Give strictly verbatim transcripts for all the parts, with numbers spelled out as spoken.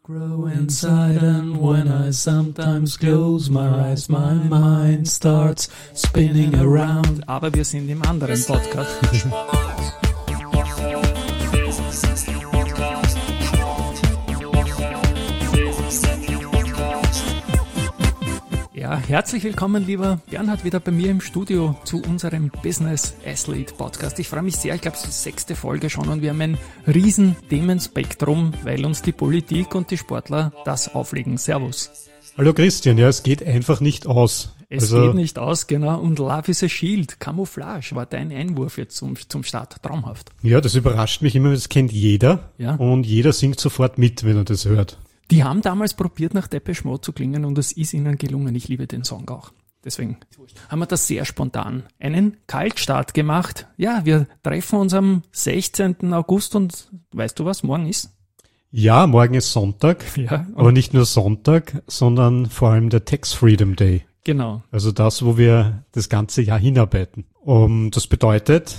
grow inside, and when I sometimes close my eyes, my mind starts spinning around. Aber wir sind im anderen Podcast. Ja, herzlich willkommen, lieber Bernhard, wieder bei mir im Studio zu unserem Business Athlete Podcast. Ich freue mich sehr, ich glaube, es ist die sechste Folge schon und wir haben ein riesen Themenspektrum, weil uns die Politik und die Sportler das auflegen. Servus. Hallo Christian, ja, es geht einfach nicht aus. Es also, geht nicht aus, genau. Und Love is a Shield, Camouflage war dein Einwurf jetzt zum, zum Start. Traumhaft. Ja, das überrascht mich immer, das kennt jeder. Ja. Und jeder singt sofort mit, wenn er das hört. Die haben damals probiert, nach Depeche Mode zu klingen und es ist ihnen gelungen. Ich liebe den Song auch. Deswegen haben wir das sehr spontan. Einen Kaltstart gemacht. Ja, wir treffen uns am sechzehnten August und weißt du was, morgen ist? Ja, morgen ist Sonntag. Ja. Aber nicht nur Sonntag, sondern vor allem der Tax Freedom Day. Genau. Also das, wo wir das ganze Jahr hinarbeiten. Um, das bedeutet,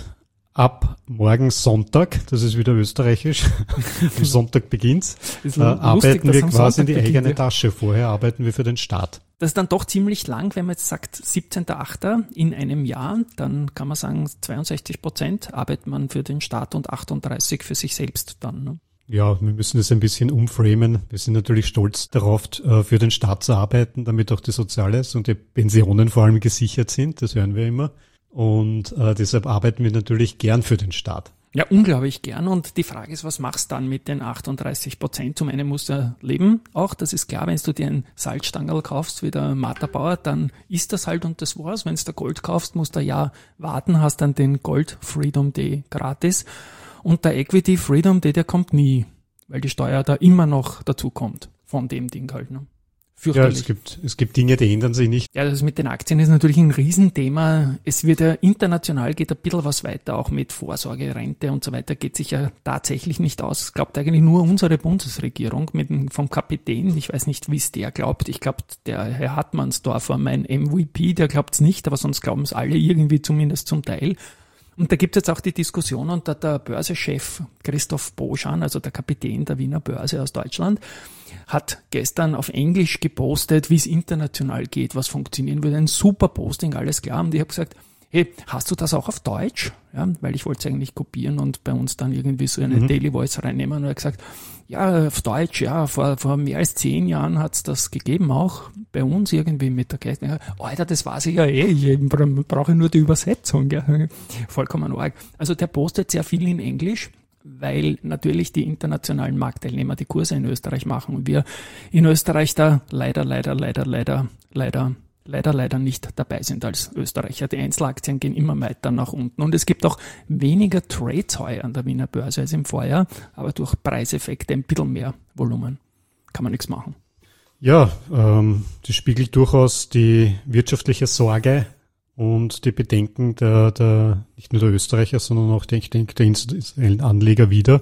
ab morgen Sonntag, das ist wieder österreichisch, am Sonntag beginnt's, äh, arbeiten wir quasi in die beginnt, eigene ja. Tasche. Vorher arbeiten wir für den Staat. Das ist dann doch ziemlich lang, wenn man jetzt sagt siebzehnten achten in einem Jahr, dann kann man sagen zweiundsechzig Prozent arbeitet man für den Staat und achtunddreißig für sich selbst dann. Ne? Ja, wir müssen das ein bisschen umframen. Wir sind natürlich stolz darauf, für den Staat zu arbeiten, damit auch die Soziales und die Pensionen vor allem gesichert sind. Das hören wir immer. Und äh, deshalb arbeiten wir natürlich gern für den Staat. Ja, unglaublich gern. Und die Frage ist, was machst du dann mit den achtunddreißig Prozent? Zum einen musst du leben auch, das ist klar. Wenn du dir einen Salzstangerl kaufst, wie der Martha Bauer, dann ist das halt und das war's. Wenn du Gold kaufst, musst du ein Jahr warten, hast dann den Gold Freedom Day gratis. Und der Equity Freedom Day, der kommt nie, weil die Steuer da immer noch dazu kommt von dem Ding halt. Ne? Ja, es gibt, es gibt Dinge, die ändern sich nicht. Ja, das mit den Aktien ist natürlich ein Riesenthema. Es wird ja international, geht ein bisschen was weiter, auch mit Vorsorge, Rente und so weiter, geht sich ja tatsächlich nicht aus. Es glaubt eigentlich nur unsere Bundesregierung mit dem, vom Kapitän. Ich weiß nicht, wie es der glaubt. Ich glaube, der Herr Hartmannsdorfer, mein M V P, der glaubt es nicht, aber sonst glauben es alle irgendwie zumindest zum Teil. Und da gibt es jetzt auch die Diskussion und da der Börsechef Christoph Boschan, also der Kapitän der Wiener Börse aus Deutschland, hat gestern auf Englisch gepostet, wie es international geht, was funktionieren würde. Ein super Posting, alles klar. Und ich habe gesagt, hey, hast du das auch auf Deutsch? Ja, weil ich wollte es eigentlich kopieren und bei uns dann irgendwie so eine mhm. Daily Voice reinnehmen. Und er hat gesagt, ja, auf Deutsch, ja, vor, vor mehr als zehn Jahren hat es das gegeben, auch bei uns irgendwie mit der Gleichung. Alter, das weiß ich ja eh, ich brauche nur die Übersetzung. Ja. Vollkommen arg. Also der postet sehr viel in Englisch, weil natürlich die internationalen Marktteilnehmer die Kurse in Österreich machen und wir in Österreich da leider, leider, leider, leider, leider, leider, leider nicht dabei sind als Österreicher. Die Einzelaktien gehen immer weiter nach unten und es gibt auch weniger Trades heuer an der Wiener Börse als im Vorjahr, aber durch Preiseffekte ein bisschen mehr Volumen. Kann man nichts machen. Ja, ähm, das spiegelt durchaus die wirtschaftliche Sorge und die Bedenken der, der nicht nur der Österreicher, sondern auch ich denke, der institutionellen Anleger wider,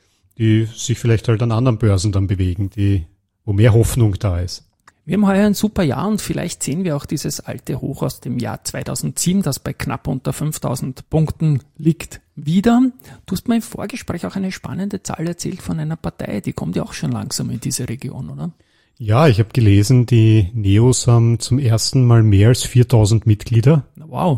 die sich vielleicht halt an anderen Börsen dann bewegen, die, wo mehr Hoffnung da ist. Wir haben heuer ein super Jahr und vielleicht sehen wir auch dieses alte Hoch aus dem Jahr zweitausendsieben, das bei knapp unter fünftausend Punkten liegt, wieder. Du hast mir im Vorgespräch auch eine spannende Zahl erzählt von einer Partei, die kommt ja auch schon langsam in diese Region, oder? Ja, ich habe gelesen, die Neos haben zum ersten Mal mehr als viertausend Mitglieder. Wow.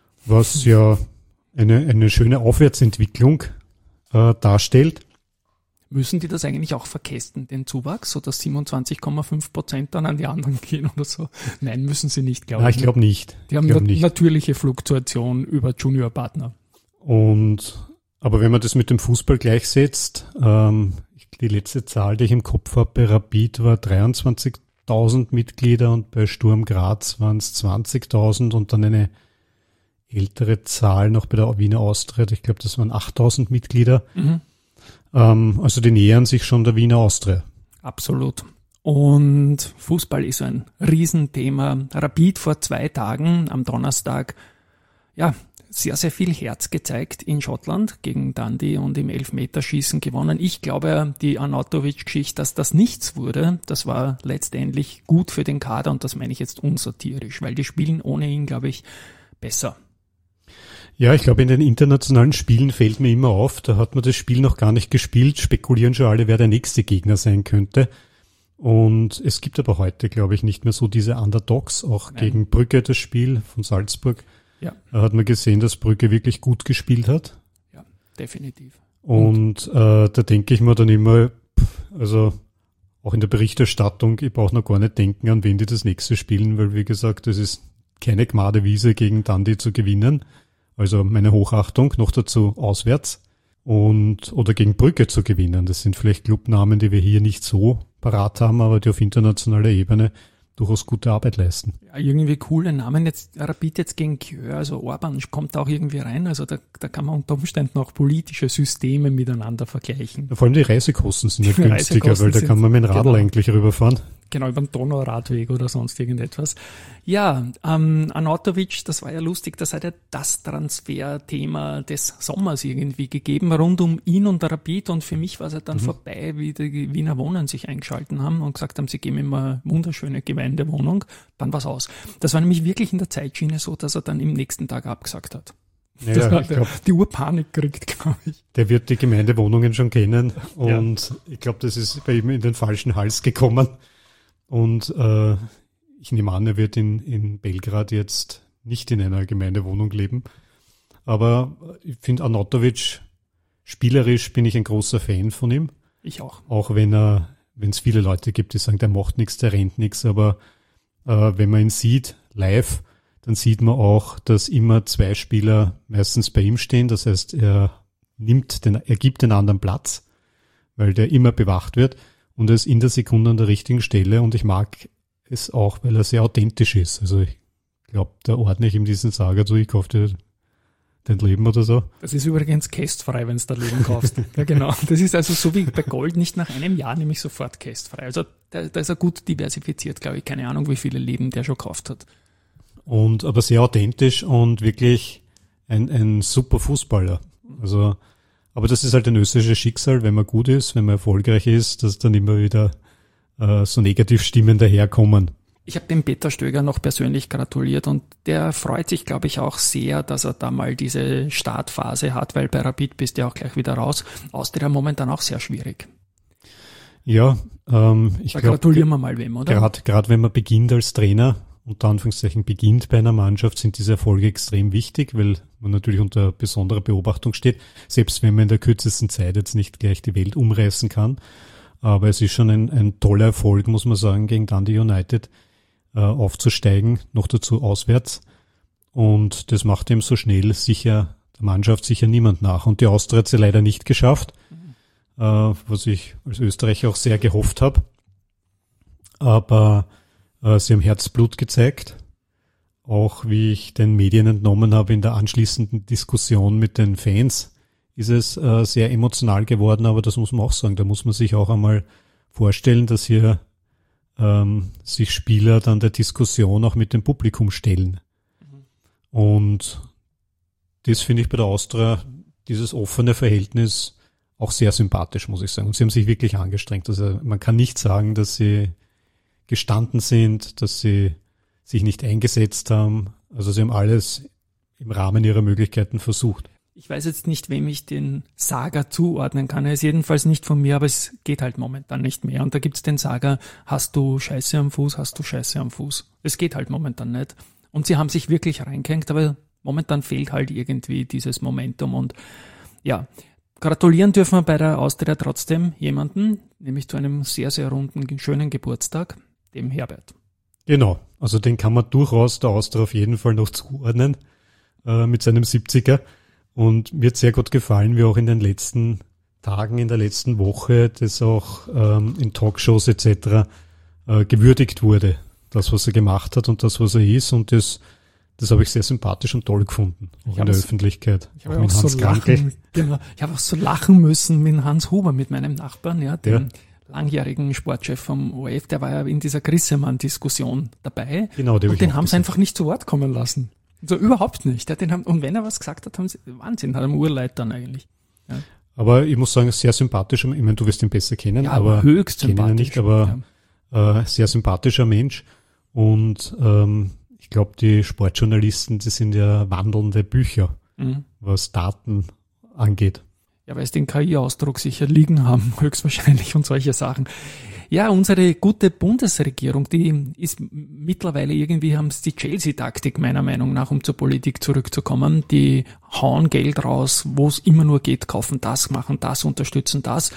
Was ja eine, eine schöne Aufwärtsentwicklung äh, darstellt. Müssen die das eigentlich auch verkästen, den Zuwachs, sodass siebenundzwanzig Komma fünf Prozent dann an die anderen gehen oder so? Nein, müssen sie nicht, glaube ich. Nein, ich glaube nicht. Die haben nat- natürliche Fluktuation über Juniorpartner. Und, aber wenn man das mit dem Fußball gleichsetzt, ähm, die letzte Zahl, die ich im Kopf habe, bei Rapid war dreiundzwanzigtausend Mitglieder und bei Sturm Graz waren es zwanzigtausend und dann eine ältere Zahl noch bei der Wiener Austria. Ich glaube, das waren achttausend Mitglieder. Mhm. Ähm, also die nähern sich schon der Wiener Austria. Absolut. Und Fußball ist so ein Riesenthema. Rapid vor zwei Tagen am Donnerstag, ja, sehr, sehr viel Herz gezeigt in Schottland gegen Dundee und im Elfmeterschießen gewonnen. Ich glaube, die Arnautovic-Geschichte, dass das nichts wurde, das war letztendlich gut für den Kader und das meine ich jetzt unsatirisch, weil die spielen ohne ihn, glaube ich, besser. Ja, ich glaube, in den internationalen Spielen fällt mir immer auf, da hat man das Spiel noch gar nicht gespielt, spekulieren schon alle, wer der nächste Gegner sein könnte. Und es gibt aber heute, glaube ich, nicht mehr so diese Underdogs, auch Nein. gegen Brügge das Spiel von Salzburg. Ja. Da hat man gesehen, dass Brügge wirklich gut gespielt hat. Ja, definitiv. Und, Und äh, da denke ich mir dann immer, also auch in der Berichterstattung, ich brauche noch gar nicht denken, an wen die das nächste spielen, weil wie gesagt, das ist keine gmade Wiese gegen Dundee zu gewinnen. Also meine Hochachtung, noch dazu auswärts. Und oder gegen Brügge zu gewinnen. Das sind vielleicht Clubnamen, die wir hier nicht so parat haben, aber die auf internationaler Ebene durchaus gute Arbeit leisten. Ja, irgendwie coole Namen. Jetzt Rapid jetzt gegen Kjör, also Orban kommt da auch irgendwie rein. Also da, da kann man unter Umständen auch politische Systeme miteinander vergleichen. Ja, vor allem die Reisekosten sind ja günstiger, weil da kann man mit dem Radl genau. eigentlich rüberfahren. Genau, über den Donauradweg oder sonst irgendetwas. Ja, ähm, Arnautovic, das war ja lustig, das hat ja das Transferthema des Sommers irgendwie gegeben, rund um ihn und Rapid, und für mich war es ja dann mhm. vorbei, wie die Wiener Wohnen sich eingeschalten haben und gesagt haben, sie geben ihm eine wunderschöne Gemeindewohnung, dann war's aus. Das war nämlich wirklich in der Zeitschiene so, dass er dann im nächsten Tag abgesagt hat. Naja, das hat ich glaub, die Urpanik kriegt, glaube ich. Der wird die Gemeindewohnungen schon kennen und ja. ich glaube, das ist bei ihm in den falschen Hals gekommen. Und äh, ich nehme an, er wird in, in Belgrad jetzt nicht in einer Gemeindewohnung leben. Aber ich finde Arnautovic, spielerisch bin ich ein großer Fan von ihm. Ich auch. Auch wenn er, wenn es viele Leute gibt, die sagen, der macht nichts, der rennt nichts. Aber äh, wenn man ihn sieht, live, dann sieht man auch, dass immer zwei Spieler meistens bei ihm stehen. Das heißt, er nimmt den, er gibt den anderen Platz, weil der immer bewacht wird. Und er ist in der Sekunde an der richtigen Stelle und ich mag es auch, weil er sehr authentisch ist. Also ich glaube, da ordne ich ihm diesen Sager zu, ich kaufe dir dein Leben oder so. Das ist übrigens kästfrei, wenn du da Leben kaufst. Ja, genau. Das ist also so wie bei Gold, nicht nach einem Jahr, nämlich sofort kästfrei. Also da, da ist er gut diversifiziert, glaube ich. Keine Ahnung, wie viele Leben der schon gekauft hat. Und aber sehr authentisch und wirklich ein, ein super Fußballer. Also aber das ist halt ein österreichisches Schicksal, wenn man gut ist, wenn man erfolgreich ist, dass dann immer wieder äh, so Negativstimmen daherkommen. Ich habe dem Peter Stöger noch persönlich gratuliert und der freut sich, glaube ich, auch sehr, dass er da mal diese Startphase hat, weil bei Rapid bist du ja auch gleich wieder raus. Austria momentan auch sehr schwierig. Ja, ähm, ich glaube, gratulieren wir mal wem, oder? Gerade gerade wenn man beginnt als Trainer, unter Anführungszeichen beginnt bei einer Mannschaft, sind diese Erfolge extrem wichtig, weil man natürlich unter besonderer Beobachtung steht, selbst wenn man in der kürzesten Zeit jetzt nicht gleich die Welt umreißen kann. Aber es ist schon ein, ein toller Erfolg, muss man sagen, gegen Dundee United äh, aufzusteigen, noch dazu auswärts. Und das macht ihm so schnell sicher, der Mannschaft sicher niemand nach. Und die Austria hat es ja leider nicht geschafft, mhm. äh, was ich als Österreicher auch sehr gehofft habe. Aber sie haben Herzblut gezeigt, auch wie ich den Medien entnommen habe in der anschließenden Diskussion mit den Fans, ist es äh, sehr emotional geworden, aber das muss man auch sagen, da muss man sich auch einmal vorstellen, dass hier ähm, sich Spieler dann der Diskussion auch mit dem Publikum stellen. Mhm. Und das finde ich bei der Austria, dieses offene Verhältnis, auch sehr sympathisch, muss ich sagen. Und sie haben sich wirklich angestrengt. Also man kann nicht sagen, dass sie gestanden sind, dass sie sich nicht eingesetzt haben. Also sie haben alles im Rahmen ihrer Möglichkeiten versucht. Ich weiß jetzt nicht, wem ich den Saga zuordnen kann. Er ist jedenfalls nicht von mir, aber es geht halt momentan nicht mehr. Und da gibt's den Saga, hast du Scheiße am Fuß, hast du Scheiße am Fuß. Es geht halt momentan nicht. Und sie haben sich wirklich reingehängt, aber momentan fehlt halt irgendwie dieses Momentum. Und ja, gratulieren dürfen wir bei der Austria trotzdem jemanden, nämlich zu einem sehr, sehr runden, schönen Geburtstag, dem Herbert. Genau, also den kann man durchaus der Austria auf jeden Fall noch zuordnen äh, mit seinem siebziger. Und mir hat sehr gut gefallen, wie auch in den letzten Tagen, in der letzten Woche, das auch ähm, in Talkshows et cetera äh, gewürdigt wurde. Das, was er gemacht hat und das, was er ist. Und das, das habe ich sehr sympathisch und toll gefunden, auch in der Öffentlichkeit. Ich habe auch, auch so lachen, genau, ich habe auch so lachen müssen mit Hans Huber, mit meinem Nachbarn, ja, dem ja. langjährigen Sportchef vom O R F, der war ja in dieser Grissemann-Diskussion dabei. Genau, und den haben sie einfach nicht zu Wort kommen lassen. So überhaupt nicht. Ja, den haben, und wenn er was gesagt hat, haben sie, Wahnsinn, hat er Urleid dann eigentlich. Ja. Aber ich muss sagen, sehr sympathischer, ich meine, du wirst ihn besser kennen, ja, aber höchst sympathisch. Ihn nicht, aber ja. äh, sehr sympathischer Mensch. Und ähm, ich glaube, die Sportjournalisten, die sind ja wandelnde Bücher, mhm. was Daten angeht. Ja, weil es den K I-Ausdruck sicher liegen haben, höchstwahrscheinlich und solche Sachen. Ja, unsere gute Bundesregierung, die ist mittlerweile irgendwie, haben es die Chelsea-Taktik meiner Meinung nach, um zur Politik zurückzukommen. Die hauen Geld raus, wo es immer nur geht, kaufen das, machen das, unterstützen das.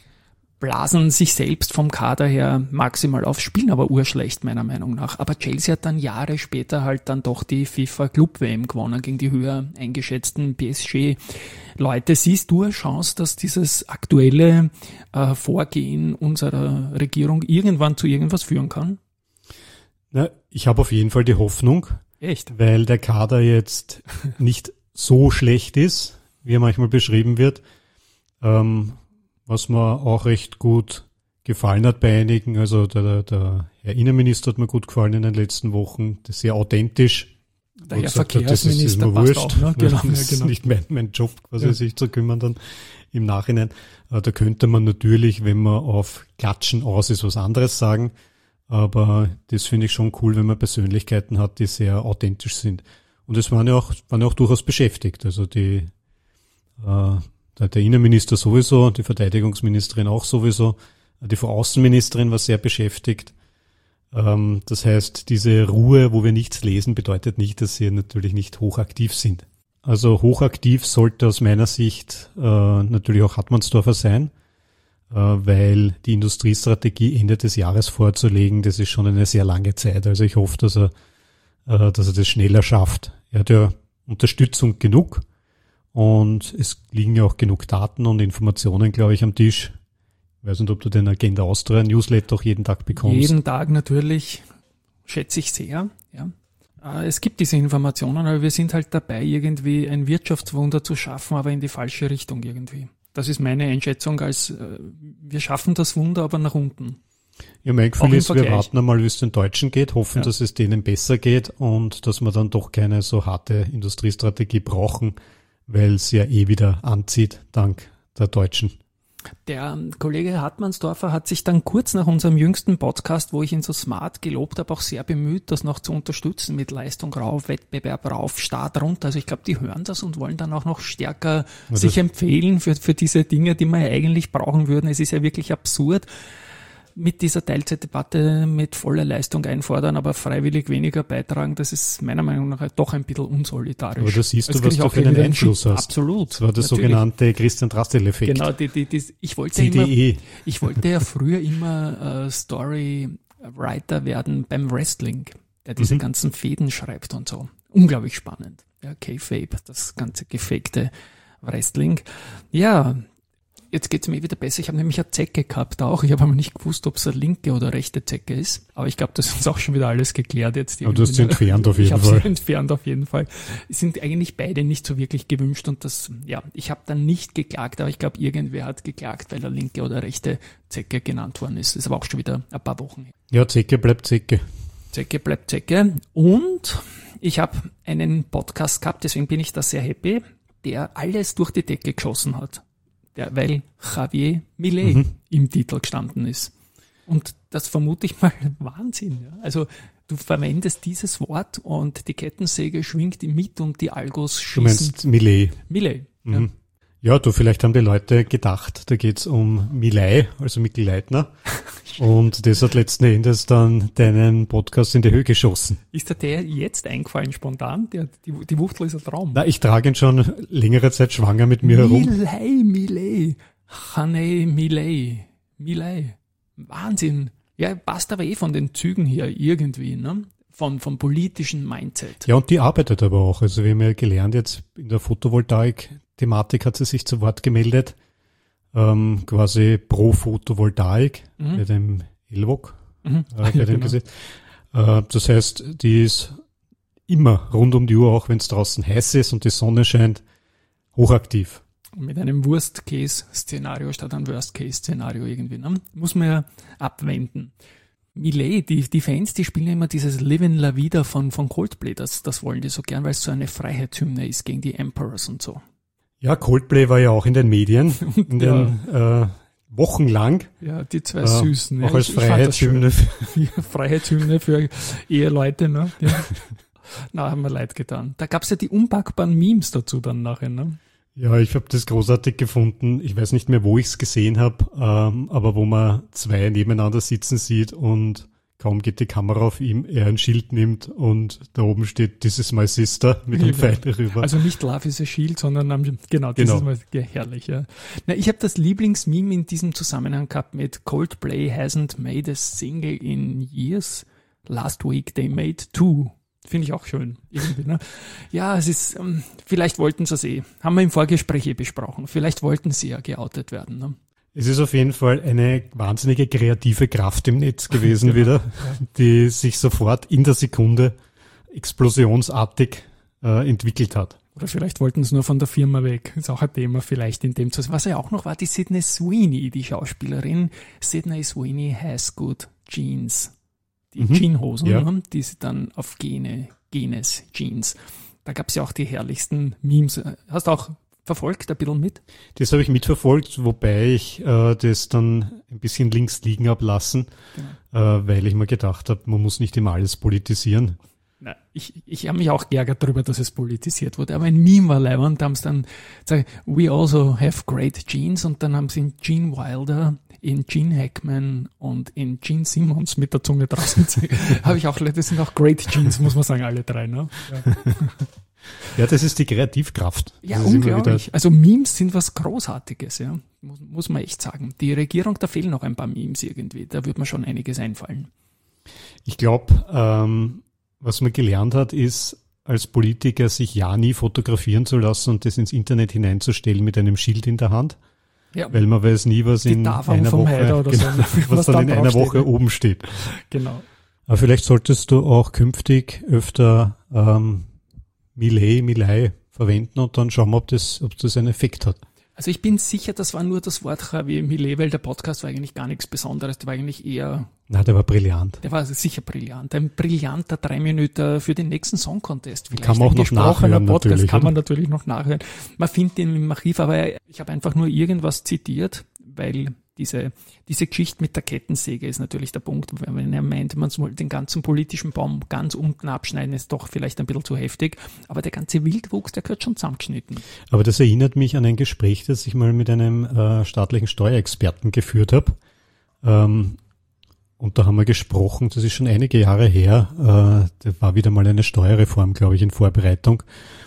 Blasen sich selbst vom Kader her maximal auf, spielen aber urschlecht meiner Meinung nach. Aber Chelsea hat dann Jahre später halt dann doch die FIFA Club W M gewonnen gegen die höher eingeschätzten P S G-Leute. Siehst du eine Chance, dass dieses aktuelle äh, Vorgehen unserer Regierung irgendwann zu irgendwas führen kann? Na, ich habe auf jeden Fall die Hoffnung. Echt? Weil der Kader jetzt nicht so schlecht ist, wie er manchmal beschrieben wird. Ähm, was mir auch recht gut gefallen hat bei einigen. Also der, der Herr Innenminister hat mir gut gefallen in den letzten Wochen. Das ist sehr authentisch. Der Herr Verkehrsminister hat, das ist, das ist passt auch, ne? Genau, das ja, ist genau. nicht mein, mein Job, quasi ja. sich zu kümmern dann im Nachhinein. Da könnte man natürlich, wenn man auf Klatschen aus ist, was anderes sagen. Aber das finde ich schon cool, wenn man Persönlichkeiten hat, die sehr authentisch sind. Und es waren ja auch, waren ja auch durchaus beschäftigt. Also die, äh, der Innenminister sowieso, die Verteidigungsministerin auch sowieso, die Frau Außenministerin war sehr beschäftigt. Ähm, das heißt, diese Ruhe, wo wir nichts lesen, bedeutet nicht, dass sie natürlich nicht hochaktiv sind. Also hochaktiv sollte aus meiner Sicht äh, natürlich auch Hartmannsdorfer sein, äh, weil die Industriestrategie Ende des Jahres vorzulegen, das ist schon eine sehr lange Zeit. Also ich hoffe, dass er, äh, dass er das schneller schafft. Er hat ja Unterstützung genug. Und es liegen ja auch genug Daten und Informationen, glaube ich, am Tisch. Ich weiß nicht, ob du den Agenda Austria Newsletter auch jeden Tag bekommst. Jeden Tag natürlich, schätze ich sehr. Ja. Es gibt diese Informationen, aber wir sind halt dabei, irgendwie ein Wirtschaftswunder zu schaffen, aber in die falsche Richtung irgendwie. Das ist meine Einschätzung, als wir schaffen das Wunder, aber nach unten. Ja, mein Gefühl ist, wir warten einmal, wie es den Deutschen geht, hoffen, ja. dass es denen besser geht und dass wir dann doch keine so harte Industriestrategie brauchen, weil es ja eh wieder anzieht, dank der Deutschen. Der Kollege Hartmannsdorfer hat sich dann kurz nach unserem jüngsten Podcast, wo ich ihn so smart gelobt habe, auch sehr bemüht, das noch zu unterstützen mit Leistung rauf, Wettbewerb rauf, Start runter. Also ich glaube, die hören das und wollen dann auch noch stärker ja, sich empfehlen für, für diese Dinge, die wir eigentlich brauchen würden. Es ist ja wirklich absurd, mit dieser Teilzeitdebatte mit voller Leistung einfordern, aber freiwillig weniger beitragen, das ist meiner Meinung nach doch ein bisschen unsolidarisch. Aber da siehst du, was du für einen Einfluss hast. Absolut. Das war der natürlich. sogenannte Christian Drastil-Effekt. Genau, die, die, die, ich wollte immer, ich wollte ja früher immer äh, Storywriter werden beim Wrestling, der diese mhm. ganzen Fäden schreibt und so. Unglaublich spannend. Ja, K-Fape, das ganze gefakte Wrestling. Ja, jetzt geht's mir wieder besser. Ich habe nämlich eine Zecke gehabt auch. Ich habe aber nicht gewusst, ob es eine linke oder rechte Zecke ist. Aber ich glaube, das ist uns auch schon wieder alles geklärt jetzt. Aber du hast sie entfernt auf jeden ich Fall. Ich habe sie entfernt auf jeden Fall. Es sind eigentlich beide nicht so wirklich gewünscht und das, ja, ich habe dann nicht geklagt, aber ich glaube, irgendwer hat geklagt, weil er linke oder rechte Zecke genannt worden ist. Das ist aber auch schon wieder ein paar Wochen her. Ja, Zecke bleibt Zecke. Zecke bleibt Zecke. Und ich habe einen Podcast gehabt, deswegen bin ich da sehr happy, der alles durch die Decke geschossen hat. Ja, weil Javier Milei mhm. im Titel gestanden ist. Und das vermute ich mal Wahnsinn. Ja? Also du verwendest dieses Wort und die Kettensäge schwingt mit und die Algos schießen. Du meinst Milei? Milei, mhm. ja. Ja, du, vielleicht haben die Leute gedacht, da geht's um Milei, also Mikl Leitner. Und das hat letzten Endes dann deinen Podcast in die Höhe geschossen. Ist dir der jetzt eingefallen spontan? Der, die, die Wuchtel ist ein Traum. Na, ich trage ihn schon längere Zeit schwanger mit mir herum. Milei, Milei, Hanei Milei, Milei. Wahnsinn. Ja, passt aber eh von den Zügen her irgendwie, ne? Von, vom politischen Mindset. Ja, und die arbeitet aber auch. Also wir haben ja gelernt, jetzt in der Photovoltaik-Thematik hat sie sich zu Wort gemeldet, ähm, quasi pro Photovoltaik mhm. bei dem E L V O G. Mhm. Äh, bei ja, dem genau. äh, das heißt, die ist immer rund um die Uhr, auch wenn es draußen heiß ist und die Sonne scheint, hochaktiv. Mit einem Worst-Case-Szenario statt einem Worst-Case-Szenario irgendwie, ne? Muss man ja abwenden. Milei, die, die Fans, die spielen ja immer dieses Livin' La Vida von, von Coldplay, das, das wollen die so gern, weil es so eine Freiheitshymne ist gegen die Emperors und so. Ja, Coldplay war ja auch in den Medien, in den, ja. äh, wochenlang. Ja, die zwei äh, Süßen. Auch ja, als Freiheitshymne. Ja, Freiheitshymne für Eheleute, ne? Ja. Na, haben wir leid getan. Da gab's ja die unpackbaren Memes dazu dann nachher, ne? Ja, ich habe das großartig gefunden. Ich weiß nicht mehr, wo ich es gesehen habe, ähm, aber wo man zwei nebeneinander sitzen sieht und kaum geht die Kamera auf ihm, er ein Schild nimmt und da oben steht "This is my sister" mit dem Pfeil darüber. Also nicht "Love is a Shield", sondern genau, das genau. ist ja, herrlich. Ja. Na, ich habe das Lieblingsmeme in diesem Zusammenhang gehabt mit "Coldplay hasn't made a single in years. Last week they made two." Finde ich auch schön. Irgendwie, ne? Ja, es ist, ähm, vielleicht wollten sie es eh. Haben wir im Vorgespräch eh besprochen. Vielleicht wollten sie ja geoutet werden. Ne? Es ist auf jeden Fall eine wahnsinnige kreative Kraft im Netz gewesen genau, wieder, ja. die sich sofort in der Sekunde explosionsartig äh, entwickelt hat. Oder vielleicht wollten sie nur von der Firma weg. Ist auch ein Thema vielleicht in dem Zusammenhang. Was ja auch noch war, die Sydney Sweeney, die Schauspielerin. Sydney Sweeney has good jeans. Die mhm. Jeanshosen, ja. ne? Die sie dann auf Gene, Genes, Jeans. Da gab es ja auch die herrlichsten Memes. Hast du auch verfolgt, ein bisschen mit? Das habe ich mitverfolgt, wobei ich äh, das dann ein bisschen links liegen habe lassen, genau. äh, weil ich mir gedacht habe, man muss nicht immer alles politisieren. Na, ich ich habe mich auch geärgert darüber, dass es politisiert wurde, aber ein Meme war leibend, da haben sie dann gesagt, "We also have great genes", und dann haben sie in Gene Wilder, in Gene Hackman und in Gene Simmons mit der Zunge draußen habe ich auch, das sind auch great genes, muss man sagen, alle drei, ne? Ja. Ja, das ist die Kreativkraft. Ja, unglaublich. Also Memes sind was Großartiges, ja. Muss, muss man echt sagen. Die Regierung, da fehlen noch ein paar Memes irgendwie. Da wird mir schon einiges einfallen. Ich glaube, ähm, was man gelernt hat, ist, als Politiker sich ja nie fotografieren zu lassen und das ins Internet hineinzustellen mit einem Schild in der Hand. Ja. Weil man weiß nie, was in einer Woche, oder genau, so, was, was dann in einer Woche steht. oben steht. Genau. Aber vielleicht solltest du auch künftig öfter ähm, Millet, Milei verwenden und dann schauen wir, ob das, ob das einen Effekt hat. Also ich bin sicher, das war nur das Wort wie Millet, weil der Podcast war eigentlich gar nichts Besonderes. Der war eigentlich eher... Na, der war brillant. Der war sicher brillant. Ein brillanter drei Minuten für den nächsten Song Contest. Vielleicht. Kann man auch noch nachhören Podcast natürlich. Kann man oder? natürlich noch nachhören. Man findet ihn im Archiv, aber ich habe einfach nur irgendwas zitiert, weil diese diese Geschichte mit der Kettensäge ist natürlich der Punkt, wenn er meint, man soll den ganzen politischen Baum ganz unten abschneiden, ist doch vielleicht ein bisschen zu heftig, aber der ganze Wildwuchs, der gehört schon zusammengeschnitten. Aber das erinnert mich an ein Gespräch, das ich mal mit einem äh, staatlichen Steuerexperten geführt habe. Ähm, und da haben wir gesprochen, das ist schon einige Jahre her, äh, da war wieder mal eine Steuerreform, glaube ich, in Vorbereitung.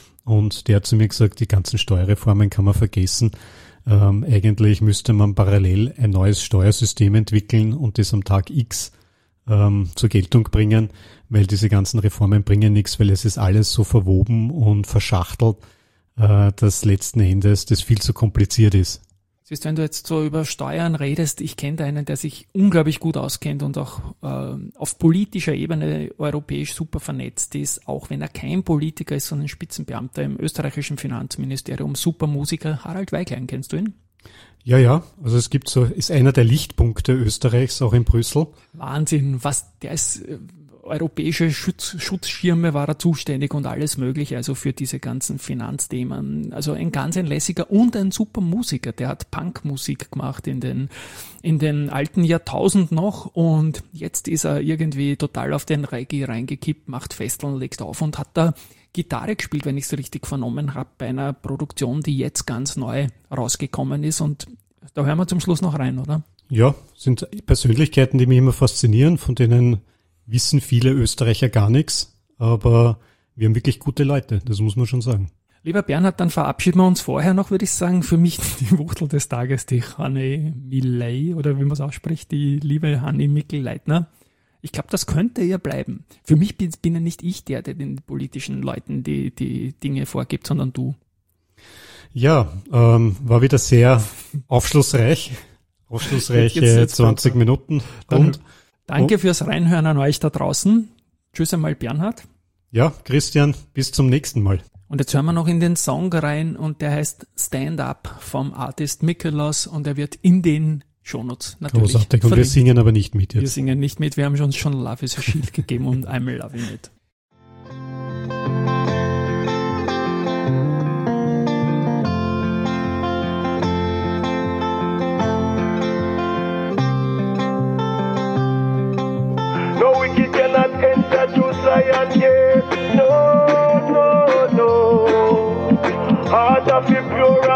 Und der hat zu mir gesagt, die ganzen Steuerreformen kann man vergessen. Ähm, eigentlich müsste man parallel ein neues Steuersystem entwickeln und das am Tag X ähm, zur Geltung bringen, weil diese ganzen Reformen bringen nichts, weil es ist alles so verwoben und verschachtelt, äh, dass letzten Endes das viel zu kompliziert ist. Siehst, wenn du jetzt so über Steuern redest, ich kenne da einen, der sich unglaublich gut auskennt und auch äh, auf politischer Ebene europäisch super vernetzt ist, auch wenn er kein Politiker ist, sondern ein Spitzenbeamter im österreichischen Finanzministerium, super Musiker, Harald Weiglein, kennst du ihn? Ja, ja, also es gibt so, ist einer der Lichtpunkte Österreichs, auch in Brüssel. Wahnsinn, was, der ist, äh, europäische Schutz, Schutzschirme war er zuständig und alles mögliche, also für diese ganzen Finanzthemen. Also ein ganz ein lässiger und ein super Musiker, der hat Punkmusik gemacht in den, in den alten Jahrtausend noch und jetzt ist er irgendwie total auf den Reggae reingekippt, macht Festeln, legt auf und hat da Gitarre gespielt, wenn ich es richtig vernommen habe, bei einer Produktion, die jetzt ganz neu rausgekommen ist und da hören wir zum Schluss noch rein, oder? Ja, sind Persönlichkeiten, die mich immer faszinieren, von denen wissen viele Österreicher gar nichts, aber wir haben wirklich gute Leute, das muss man schon sagen. Lieber Bernhard, dann verabschieden wir uns vorher noch, würde ich sagen, für mich die Wuchtel des Tages, die Hanne Millet, oder wie man es ausspricht, die liebe Hanne Mikl-Leitner. Ich glaube, das könnte ja bleiben. Für mich bin, bin ja nicht ich der, der den politischen Leuten die, die Dinge vorgibt, sondern du. Ja, ähm, war wieder sehr aufschlussreich, aufschlussreiche jetzt, jetzt zwanzig Minuten. Und danke fürs Reinhören an euch da draußen. Tschüss einmal, Bernhard. Ja, Christian, bis zum nächsten Mal. Und jetzt hören wir noch in den Song rein und der heißt Stand Up vom Artist Mikolas und er wird in den Shownotes natürlich großartig. Und verlinkt. Wir singen aber nicht mit jetzt. Wir singen nicht mit, wir haben uns schon Love is a Shield gegeben und I'm loving it. Zion, yeah. No, no, no. Heart of the pure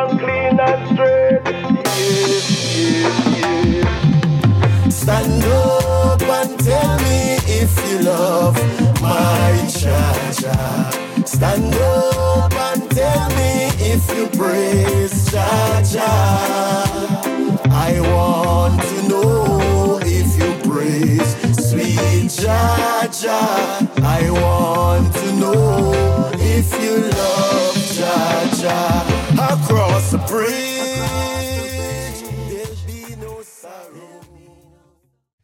if you love my Jah-Jah. Stand up and tell me if you praise Jah-Jah. I want to know if you praise sweet Jah-Jah. I want to know if you love Jah-Jah. Across the bridge